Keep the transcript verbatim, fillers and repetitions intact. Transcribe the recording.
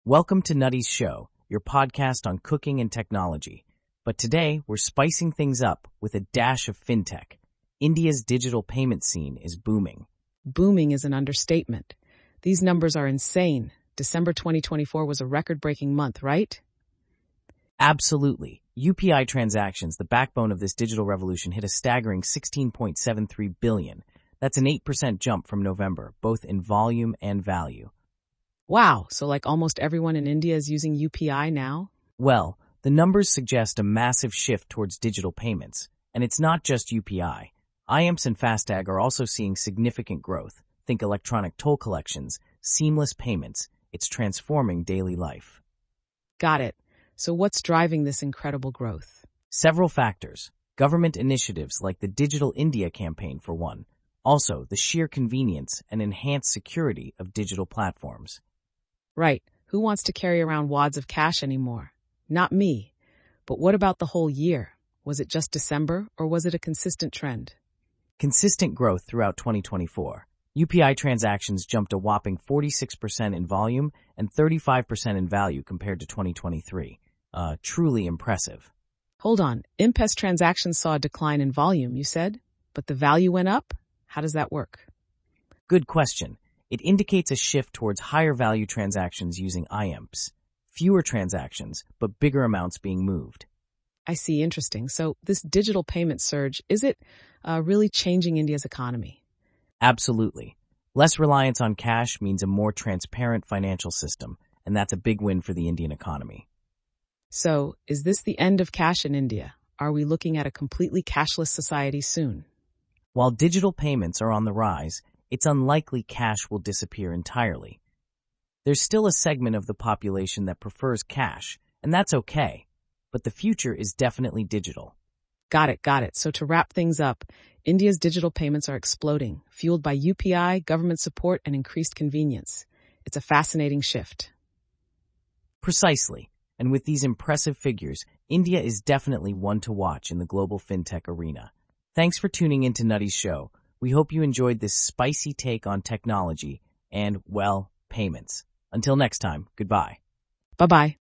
Welcome to Nutty's Show, your podcast on cooking and technology. But today, we're spicing things up with a dash of fintech. India's digital payment scene is booming. Booming is an understatement. These numbers are insane. December twenty twenty-four was a record-breaking month, right? Absolutely. U P I transactions, the backbone of this digital revolution, hit a staggering sixteen point seven three billion. That's an eight percent jump from November, both in volume and value. Wow, so like almost everyone in India is using U P I now? Well, the numbers suggest a massive shift towards digital payments. And it's not just U P I. I A M Ps and FASTag are also seeing significant growth. Think electronic toll collections, seamless payments. It's transforming daily life. Got it. So what's driving this incredible growth? Several factors. Government initiatives like the Digital India campaign, for one. Also, the sheer convenience and enhanced security of digital platforms. Right. Who wants to carry around wads of cash anymore? Not me. But what about the whole year? Was it just December, or was it a consistent trend? Consistent growth throughout twenty twenty-four. U P I transactions jumped a whopping forty-six percent in volume and thirty-five percent in value compared to twenty twenty-three. Uh, truly impressive. Hold on. M-Pesa transactions saw a decline in volume, you said? But the value went up? How does that work? Good question. It indicates a shift towards higher value transactions using I A M Ps. Fewer transactions, but bigger amounts being moved. I see. Interesting. So this digital payment surge, is it uh, really changing India's economy? Absolutely. Less reliance on cash means a more transparent financial system, and that's a big win for the Indian economy. So, is this the end of cash in India? Are we looking at a completely cashless society soon? While digital payments are on the rise, it's unlikely cash will disappear entirely. There's still a segment of the population that prefers cash, and that's okay. But the future is definitely digital. Got it, got it. So to wrap things up, India's digital payments are exploding, fueled by U P I, government support, and increased convenience. It's a fascinating shift. Precisely. And with these impressive figures, India is definitely one to watch in the global fintech arena. Thanks for tuning into Nutty's Show. We hope you enjoyed this spicy take on technology and, well, payments. Until next time, goodbye. Bye-bye.